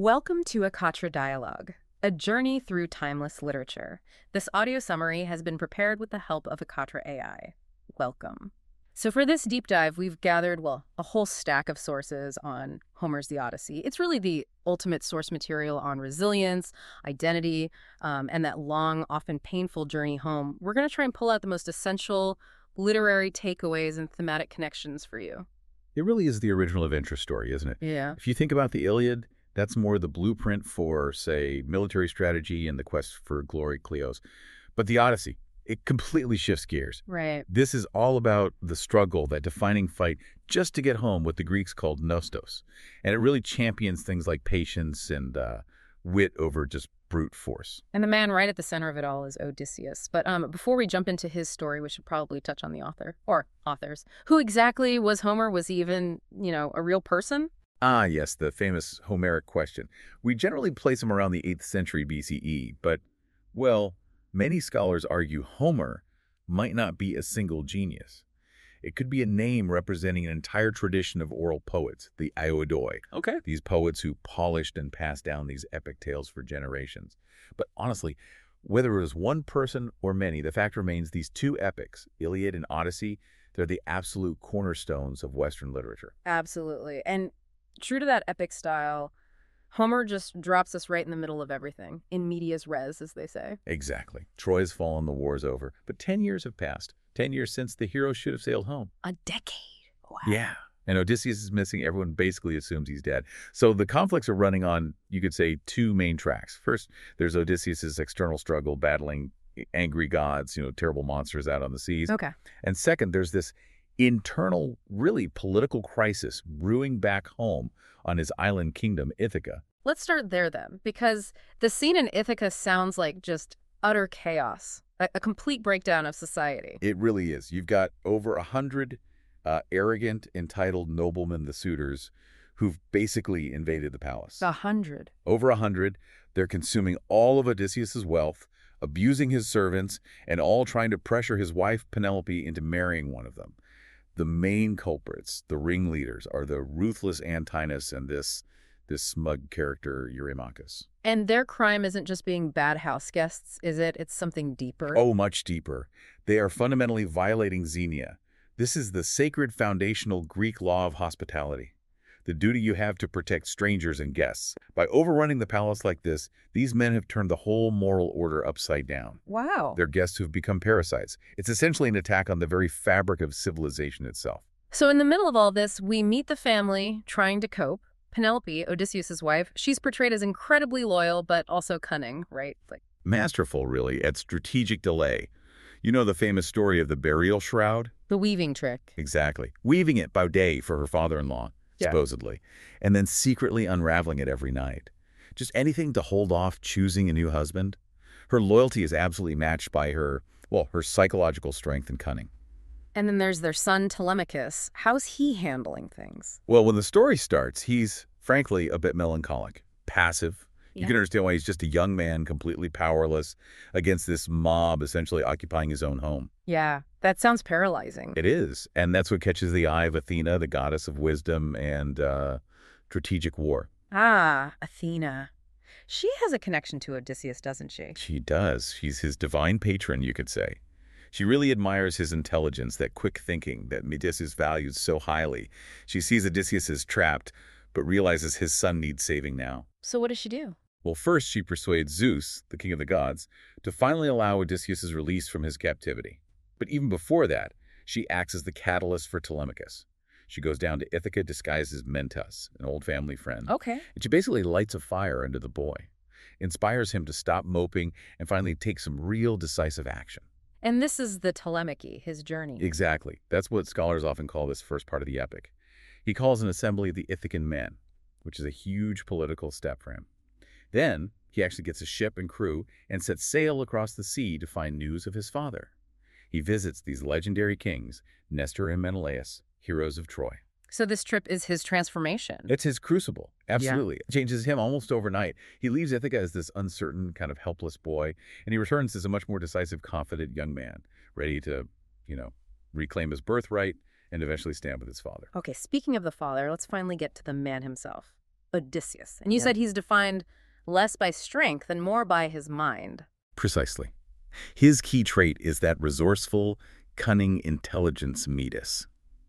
Welcome to Akatra Dialogue, a journey through timeless literature. This audio summary has been prepared with the help of Akatra AI. Welcome. So for this deep dive, we've gathered, a whole stack of sources on Homer's The Odyssey. It's really the ultimate source material on resilience, identity, and that long, often painful journey home. We're going to try and pull out the most essential literary takeaways and thematic connections for you. It really is the original adventure story, isn't it? Yeah. If you think about the Iliad, that's more the blueprint for, say, military strategy and the quest for glory, Cleos. But the Odyssey, it completely shifts gears. Right. This is all about the struggle, that defining fight just to get home, what the Greeks called nostos. And it really champions things like patience and wit over just brute force. And the man right at the center of it all is Odysseus. But before we jump into his story, we should probably touch on the author, or authors. Who exactly was Homer? Was he even, a real person? Ah, yes, the famous Homeric question. We generally place him around the 8th century BCE, but, well, many scholars argue Homer might not be a single genius. It could be a name representing an entire tradition of oral poets, the Aiodoi. Okay. These poets who polished and passed down these epic tales for generations. But honestly, whether it was one person or many, the fact remains these two epics, Iliad and Odyssey, they're the absolute cornerstones of Western literature. Absolutely. And true to that epic style, Homer just drops us right in the middle of everything, in medias res, as they say. Exactly. Troy's fallen, the war's over. But 10 years have passed. 10 years since the hero should have sailed home. A decade. Wow. Yeah. And Odysseus is missing. Everyone basically assumes he's dead. So the conflicts are running on, you could say, two main tracks. First, there's Odysseus' external struggle battling angry gods, terrible monsters out on the seas. Okay. And second, there's this internal, really political crisis brewing back home on his island kingdom, Ithaca. Let's start there then, because the scene in Ithaca sounds like just utter chaos, a complete breakdown of society. It really is. You've got over 100 arrogant, entitled noblemen, the suitors, who've basically invaded the palace. 100. Over 100. They're consuming all of Odysseus' wealth, abusing his servants, and all trying to pressure his wife, Penelope, into marrying one of them. The main culprits, the ringleaders, are the ruthless Antinous and this smug character, Eurymachus. And their crime isn't just being bad house guests, is it? It's something deeper. Oh, much deeper. They are fundamentally violating Xenia. This is the sacred foundational Greek law of hospitality, the duty you have to protect strangers and guests. By overrunning the palace like this, these men have turned the whole moral order upside down. Wow. They're guests who've become parasites. It's essentially an attack on the very fabric of civilization itself. So in the middle of all this, we meet the family trying to cope. Penelope, Odysseus' wife, she's portrayed as incredibly loyal, but also cunning, right? Masterful, really, at strategic delay. You know the famous story of the burial shroud? The weaving trick. Exactly. Weaving it by day for her father-in-law, supposedly, and then secretly unraveling it every night. Just anything to hold off choosing a new husband. Her loyalty is absolutely matched by her psychological strength and cunning. And then there's their son, Telemachus. How's he handling things? Well, when the story starts, he's, frankly, a bit melancholic, passive. You can understand why he's just a young man, completely powerless, against this mob essentially occupying his own home. Yeah, that sounds paralyzing. It is, and that's what catches the eye of Athena, the goddess of wisdom and strategic war. Ah, Athena. She has a connection to Odysseus, doesn't she? She does. She's his divine patron, you could say. She really admires his intelligence, that quick thinking that Odysseus values so highly. She sees Odysseus as trapped, but realizes his son needs saving now. So what does she do? Well, first she persuades Zeus, the king of the gods, to finally allow Odysseus' release from his captivity. But even before that, she acts as the catalyst for Telemachus. She goes down to Ithaca disguised as Mentas, an old family friend. Okay. And she basically lights a fire under the boy, inspires him to stop moping, and finally take some real decisive action. And this is the Telemachy, his journey. Exactly. That's what scholars often call this first part of the epic. He calls an assembly of the Ithacan men, which is a huge political step for him. Then he actually gets a ship and crew and sets sail across the sea to find news of his father. He visits these legendary kings, Nestor and Menelaus, heroes of Troy. So this trip is his transformation. It's his crucible. Absolutely. It changes him almost overnight. He leaves Ithaca as this uncertain, kind of helpless boy, and he returns as a much more decisive, confident young man, ready to, reclaim his birthright and eventually stand with his father. Okay, speaking of the father, let's finally get to the man himself. Odysseus. And you Yeah. said he's defined less by strength and more by his mind. Precisely. His key trait is that resourceful, cunning intelligence metis.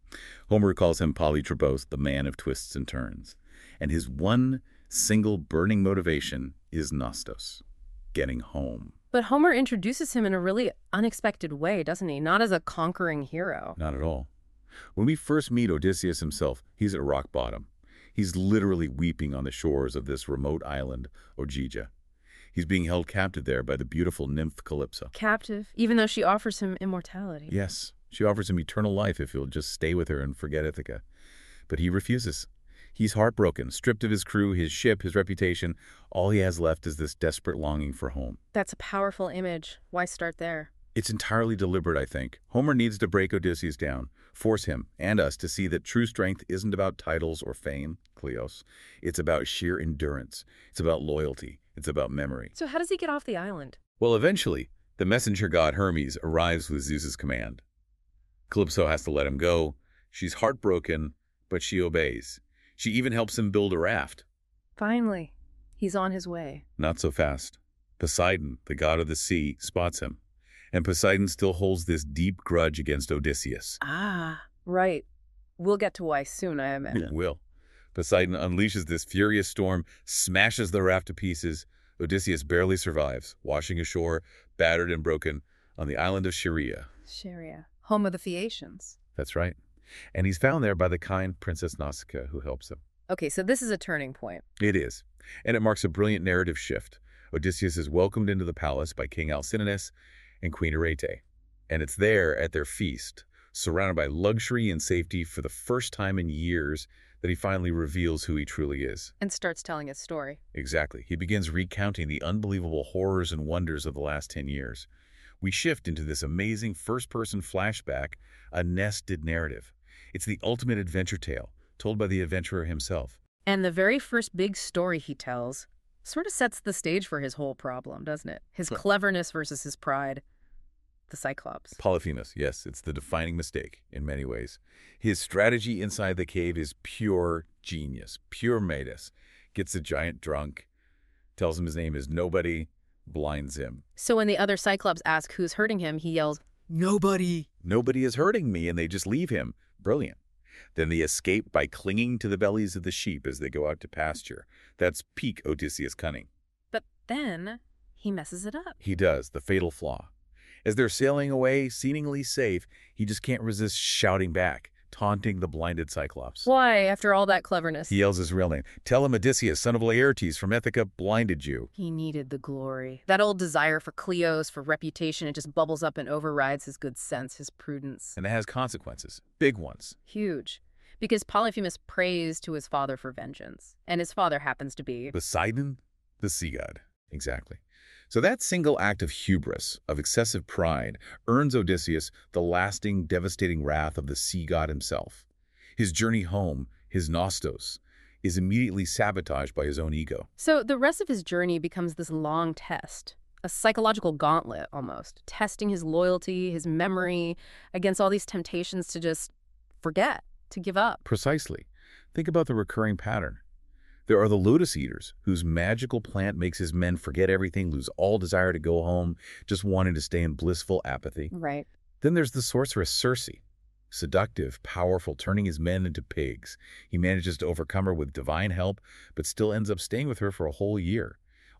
Homer calls him Polytropos, the man of twists and turns. And his one single burning motivation is Nostos, getting home. But Homer introduces him in a really unexpected way, doesn't he? Not as a conquering hero. Not at all. When we first meet Odysseus himself, he's at rock bottom. He's literally weeping on the shores of this remote island, Ogygia. He's being held captive there by the beautiful nymph Calypso. Captive, even though she offers him immortality. Yes, she offers him eternal life if he'll just stay with her and forget Ithaca. But he refuses. He's heartbroken, stripped of his crew, his ship, his reputation. All he has left is this desperate longing for home. That's a powerful image. Why start there? It's entirely deliberate, I think. Homer needs to break Odysseus down, force him and us to see that true strength isn't about titles or fame, Kleos. It's about sheer endurance. It's about loyalty. It's about memory. So how does he get off the island? Well, eventually, the messenger god Hermes arrives with Zeus's command. Calypso has to let him go. She's heartbroken, but she obeys. She even helps him build a raft. Finally, he's on his way. Not so fast. Poseidon, the god of the sea, spots him. And Poseidon still holds this deep grudge against Odysseus. Ah, right. We'll get to why soon, I imagine. Will. Poseidon unleashes this furious storm, smashes the raft to pieces. Odysseus barely survives, washing ashore, battered and broken, on the island of Scheria. Scheria, home of the Phaeacians. That's right. And he's found there by the kind Princess Nausicaa who helps him. Okay, so this is a turning point. It is. And it marks a brilliant narrative shift. Odysseus is welcomed into the palace by King Alcinous and Queen Arete. And it's there at their feast, surrounded by luxury and safety for the first time in years, that he finally reveals who he truly is. And starts telling his story. Exactly. He begins recounting the unbelievable horrors and wonders of the last 10 years. We shift into this amazing first-person flashback, a nested narrative. It's the ultimate adventure tale, told by the adventurer himself. And the very first big story he tells sort of sets the stage for his whole problem, doesn't it? His cleverness versus his pride. The Cyclops. Polyphemus, yes, it's the defining mistake in many ways. His strategy inside the cave is pure genius, pure Midas. Gets the giant drunk, tells him his name is Nobody, blinds him. So when the other Cyclops ask who's hurting him, he yells, "Nobody!" Nobody is hurting me, and they just leave him. Brilliant. Then they escape by clinging to the bellies of the sheep as they go out to pasture. That's peak Odysseus cunning. But then he messes it up. He does, the fatal flaw. As they're sailing away, seemingly safe, he just can't resist shouting back, taunting the blinded Cyclops. Why, after all that cleverness? He yells his real name. Tell him Odysseus, son of Laertes from Ithaca, blinded you. He needed the glory. That old desire for Kleos, for reputation, it just bubbles up and overrides his good sense, his prudence. And it has consequences, big ones. Huge. Because Polyphemus prays to his father for vengeance. And his father happens to be... Poseidon, the sea god. Exactly. So that single act of hubris, of excessive pride, earns Odysseus the lasting, devastating wrath of the sea god himself. His journey home, his Nostos, is immediately sabotaged by his own ego. So the rest of his journey becomes this long test, a psychological gauntlet almost, testing his loyalty, his memory, against all these temptations to just forget, to give up. Precisely. Think about the recurring pattern. There are the lotus eaters, whose magical plant makes his men forget everything, lose all desire to go home, just wanting to stay in blissful apathy. Right. Then there's the sorceress Circe, seductive, powerful, turning his men into pigs. He manages to overcome her with divine help, but still ends up staying with her for a whole year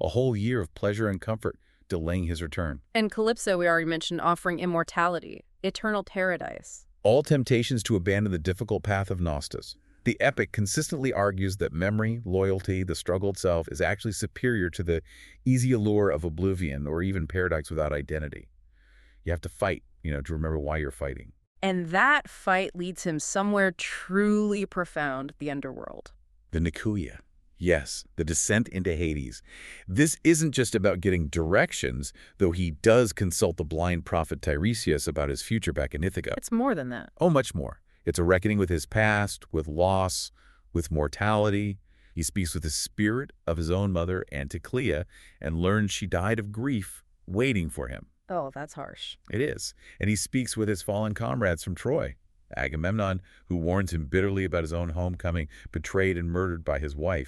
of pleasure and comfort, delaying his return. And Calypso, we already mentioned, offering immortality, eternal paradise. All temptations to abandon the difficult path of Nostos. The epic consistently argues that memory, loyalty, the struggle itself is actually superior to the easy allure of oblivion or even paradise without identity. You have to fight, to remember why you're fighting. And that fight leads him somewhere truly profound, the underworld. The Nicaea. Yes, the descent into Hades. This isn't just about getting directions, though he does consult the blind prophet Tiresias about his future back in Ithaca. It's more than that. Oh, much more. It's a reckoning with his past, with loss, with mortality. He speaks with the spirit of his own mother, Anticlea, and learns she died of grief waiting for him. Oh, that's harsh. It is. And he speaks with his fallen comrades from Troy. Agamemnon, who warns him bitterly about his own homecoming, betrayed and murdered by his wife.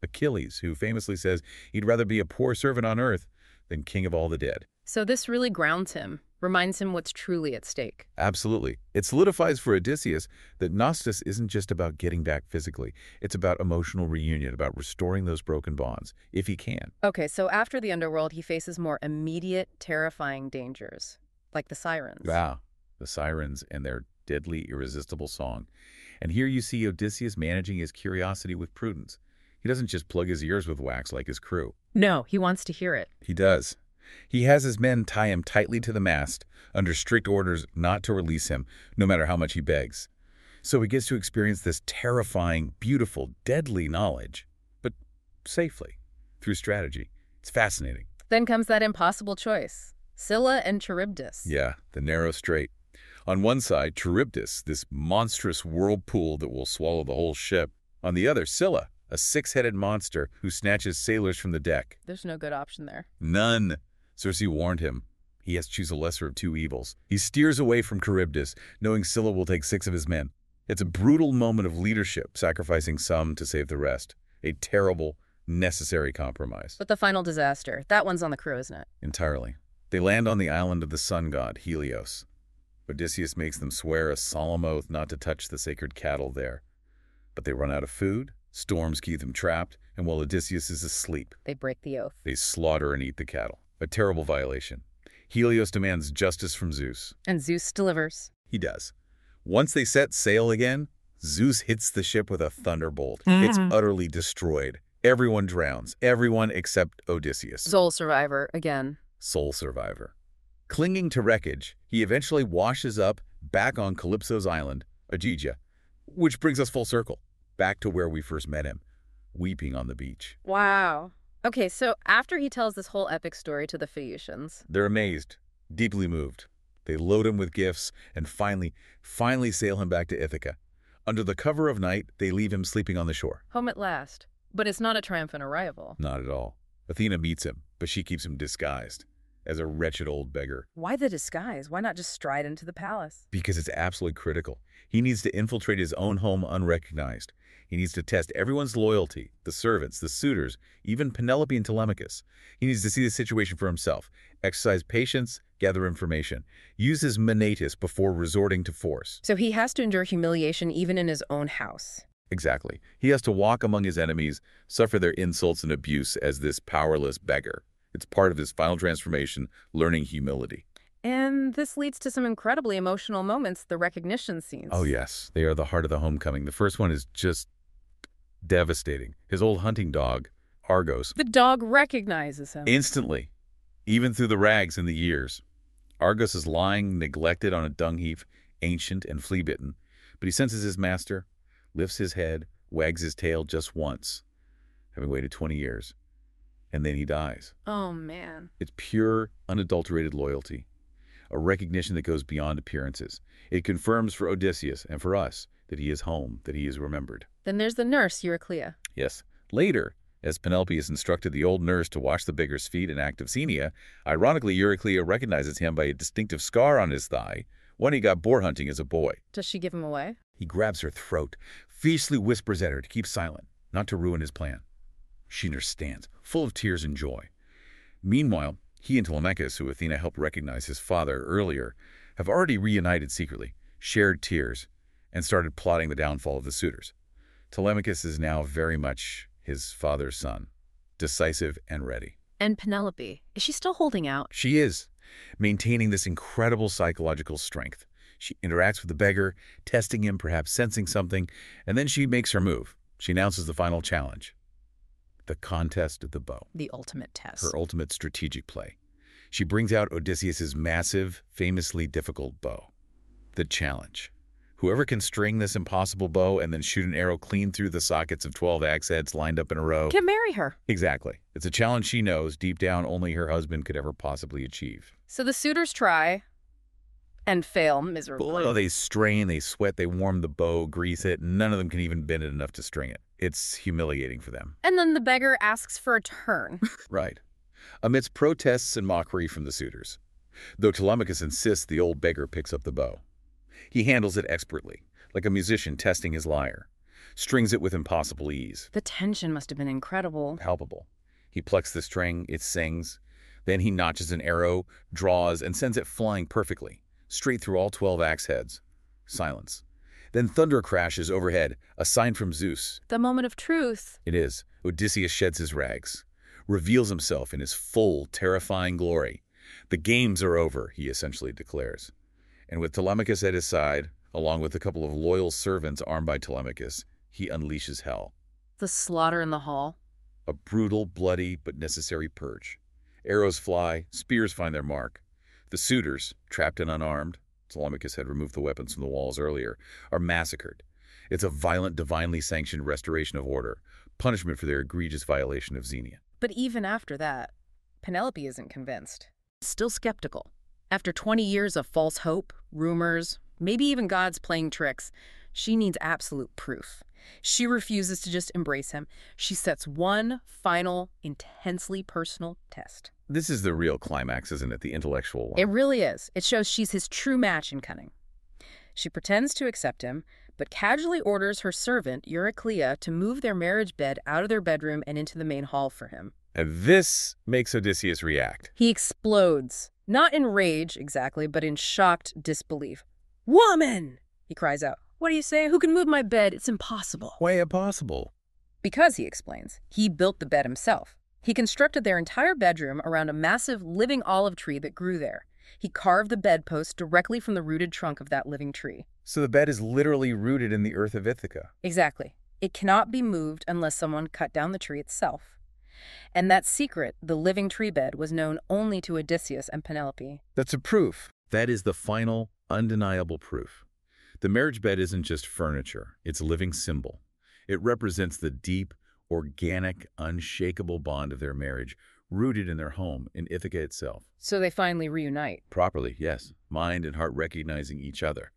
Achilles, who famously says he'd rather be a poor servant on earth than king of all the dead. So this really grounds him, reminds him what's truly at stake. Absolutely. It solidifies for Odysseus that Gnostus isn't just about getting back physically. It's about emotional reunion, about restoring those broken bonds, if he can. Okay, so after the underworld, he faces more immediate, terrifying dangers, like the sirens. Wow. The sirens and their deadly, irresistible song. And here you see Odysseus managing his curiosity with prudence. He doesn't just plug his ears with wax like his crew. No, he wants to hear it. He does. He has his men tie him tightly to the mast, under strict orders not to release him, no matter how much he begs. So he gets to experience this terrifying, beautiful, deadly knowledge, but safely, through strategy. It's fascinating. Then comes that impossible choice, Scylla and Charybdis. Yeah, the narrow strait. On one side, Charybdis, this monstrous whirlpool that will swallow the whole ship. On the other, Scylla, a six-headed monster who snatches sailors from the deck. There's no good option there. None. Circe warned him. He has to choose a lesser of two evils. He steers away from Charybdis, knowing Scylla will take 6 of his men. It's a brutal moment of leadership, sacrificing some to save the rest. A terrible, necessary compromise. But the final disaster, that one's on the crew, isn't it? Entirely. They land on the island of the sun god, Helios. Odysseus makes them swear a solemn oath not to touch the sacred cattle there. But they run out of food, storms keep them trapped, and while Odysseus is asleep, They break the oath. they slaughter and eat the cattle. A terrible violation. Helios demands justice from Zeus. And Zeus delivers. He does. Once they set sail again, Zeus hits the ship with a thunderbolt. It's utterly destroyed. Everyone drowns. Everyone except Odysseus. Sole survivor, again. Sole survivor. Clinging to wreckage, he eventually washes up back on Calypso's island, Aegea, which brings us full circle, back to where we first met him, weeping on the beach. Wow. Okay, so after he tells this whole epic story to the Phaeacians, They're amazed, deeply moved. They load him with gifts and finally sail him back to Ithaca. Under the cover of night, they leave him sleeping on the shore. home at last. But it's not a triumphant arrival. Not at all. Athena meets him, but she keeps him disguised as a wretched old beggar. Why the disguise? Why not just stride into the palace? Because it's absolutely critical. He needs to infiltrate his own home unrecognized. He needs to test everyone's loyalty, the servants, the suitors, even Penelope and Telemachus. He needs to see the situation for himself, exercise patience, gather information, use his Manatus before resorting to force. So he has to endure humiliation even in his own house. Exactly. He has to walk among his enemies, suffer their insults and abuse as this powerless beggar. It's part of his final transformation, learning humility. And this leads to some incredibly emotional moments, the recognition scenes. Oh, yes. They are the heart of the homecoming. The first one is just devastating. His old hunting dog, Argos, The dog recognizes him. instantly, even through the rags and the years. Argos is lying neglected on a dung heap, ancient and flea-bitten, but he senses his master, lifts his head, wags his tail just once, having waited 20 years, and then he dies. Oh, man. It's pure, unadulterated loyalty, a recognition that goes beyond appearances. It confirms for Odysseus and for us that he is home, that he is remembered. Then there's the nurse, Euryclea. Yes. Later, as Penelope has instructed the old nurse to wash the beggar's feet in act of xenia, ironically, Euryclea recognizes him by a distinctive scar on his thigh, one he got boar hunting as a boy. Does she give him away? He grabs her throat, fiercely whispers at her to keep silent, not to ruin his plan. She understands, full of tears and joy. Meanwhile, he and Telemachus, who Athena helped recognize his father earlier, have already reunited secretly, shared tears, and started plotting the downfall of the suitors. Telemachus is now very much his father's son, decisive and ready. And Penelope, is she still holding out? She is, maintaining this incredible psychological strength. She interacts with the beggar, testing him, perhaps sensing something, and then she makes her move. She announces the final challenge, the contest of the bow, The ultimate test. her ultimate strategic play. She brings out Odysseus's massive, famously difficult bow. The challenge. Whoever can string this impossible bow and then shoot an arrow clean through the sockets of 12 axe heads lined up in a row. Can marry her. Exactly. It's a challenge she knows deep down only her husband could ever possibly achieve. So the suitors try and fail miserably. Oh, they strain, they sweat, they warm the bow, grease it. None of them can even bend it enough to string it. It's humiliating for them. And then the beggar asks for a turn. Right. Amidst protests and mockery from the suitors. Though Telemachus insists the old beggar picks up the bow. He handles it expertly, like a musician testing his lyre. strings it with impossible ease. The tension must have been incredible. Palpable. He plucks the string, it sings. Then he notches an arrow, draws, and sends it flying perfectly, straight through all 12 axe heads. Silence. Then thunder crashes overhead, a sign from Zeus. The moment of truth. It is. Odysseus sheds his rags, reveals himself in his full, terrifying glory. The games are over, he essentially declares. And with Telemachus at his side, along with a couple of loyal servants armed by Telemachus, he unleashes hell. The slaughter in the hall. A brutal, bloody, but necessary purge. Arrows fly, spears find their mark. The suitors, trapped and unarmed, Telemachus had removed the weapons from the walls earlier, are massacred. It's a violent, divinely sanctioned restoration of order, punishment for their egregious violation of Xenia. But even after that, Penelope isn't convinced. Still skeptical. After 20 years of false hope, rumors, maybe even gods playing tricks, she needs absolute proof. She refuses to just embrace him. She sets one final, intensely personal test. This is the real climax, isn't it? The intellectual one. It really is. It shows she's his true match in cunning. She pretends to accept him, but casually orders her servant, Euryclea, to move their marriage bed out of their bedroom and into the main hall for him. And this makes Odysseus react. He explodes. Not in rage, exactly, but in shocked disbelief. "Woman!" he cries out. "What do you say? Who can move my bed? It's impossible." Why impossible? Because, he explains, he built the bed himself. He constructed their entire bedroom around a massive living olive tree that grew there. He carved the bedpost directly from the rooted trunk of that living tree. So the bed is literally rooted in the earth of Ithaca. Exactly. It cannot be moved unless someone cut down the tree itself. And that secret, the living tree bed, was known only to Odysseus and Penelope. That's a proof. That is the final, undeniable proof. The marriage bed isn't just furniture. It's a living symbol. It represents the deep, organic, unshakable bond of their marriage, rooted in their home, in Ithaca itself. So they finally reunite. Properly, yes. Mind and heart recognizing each other.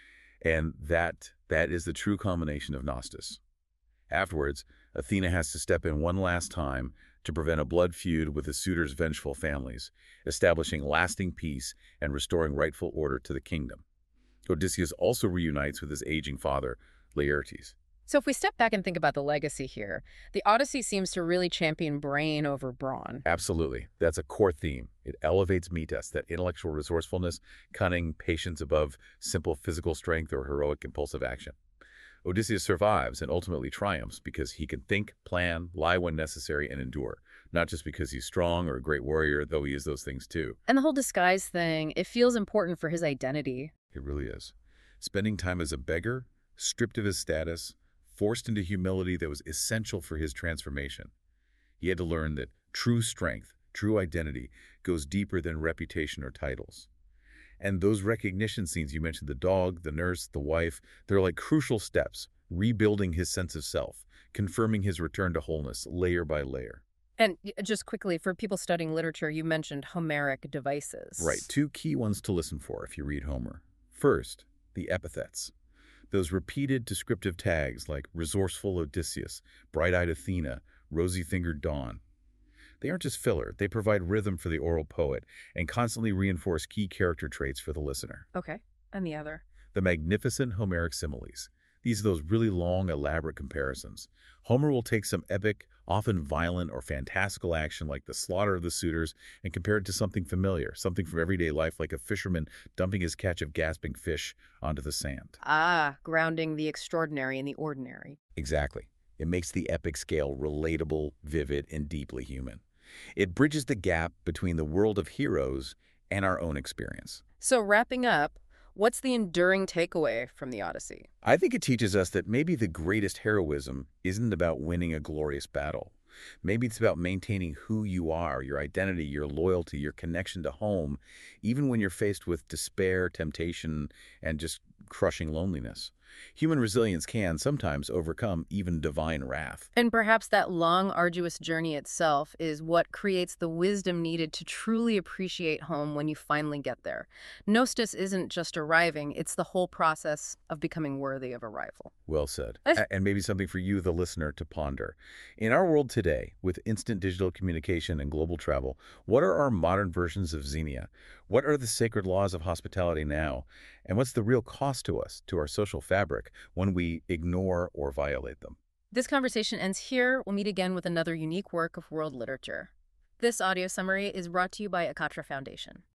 And that is the true culmination of Gnostus. Afterwards, Athena has to step in one last time to prevent a blood feud with the suitors' vengeful families, establishing lasting peace and restoring rightful order to the kingdom. Odysseus also reunites with his aging father, Laertes. So if we step back and think about the legacy here, the Odyssey seems to really champion brain over brawn. Absolutely. That's a core theme. It elevates Metas, that intellectual resourcefulness, cunning, patience above simple physical strength or heroic impulsive action. Odysseus survives and ultimately triumphs because he can think, plan, lie when necessary, and endure. Not just because he's strong or a great warrior, though he is those things too. And the whole disguise thing, it feels important for his identity. It really is. Spending time as a beggar, stripped of his status, forced into humility that was essential for his transformation. He had to learn that true strength, true identity, goes deeper than reputation or titles. And those recognition scenes you mentioned, the dog, the nurse, the wife, they're like crucial steps, rebuilding his sense of self, confirming his return to wholeness, layer by layer. And just quickly, for people studying literature, you mentioned Homeric devices. Right, two key ones to listen for if you read Homer. First, the epithets. Those repeated descriptive tags like resourceful Odysseus, bright-eyed Athena, rosy-fingered Dawn. They aren't just filler. They provide rhythm for the oral poet and constantly reinforce key character traits for the listener. Okay, and the other? The magnificent Homeric similes. These are those really long, elaborate comparisons. Homer will take some epic, often violent or fantastical action like the slaughter of the suitors and compare it to something familiar, something from everyday life like a fisherman dumping his catch of gasping fish onto the sand. Ah, grounding the extraordinary in the ordinary. Exactly. It makes the epic scale relatable, vivid, and deeply human. It bridges the gap between the world of heroes and our own experience. So wrapping up, what's the enduring takeaway from the Odyssey? I think it teaches us that maybe the greatest heroism isn't about winning a glorious battle. Maybe it's about maintaining who you are, your identity, your loyalty, your connection to home, even when you're faced with despair, temptation, and just crushing loneliness. Human resilience can sometimes overcome even divine wrath. And perhaps that long, arduous journey itself is what creates the wisdom needed to truly appreciate home when you finally get there. Gnostus isn't just arriving, it's the whole process of becoming worthy of arrival. Well said. And maybe something for you, the listener, to ponder. In our world today, with instant digital communication and global travel, what are our modern versions of Xenia? What are the sacred laws of hospitality now? And what's the real cost cost to us, to our social fabric, when we ignore or violate them. This conversation ends here. We'll meet again with another unique work of world literature. This audio summary is brought to you by Akatra Foundation.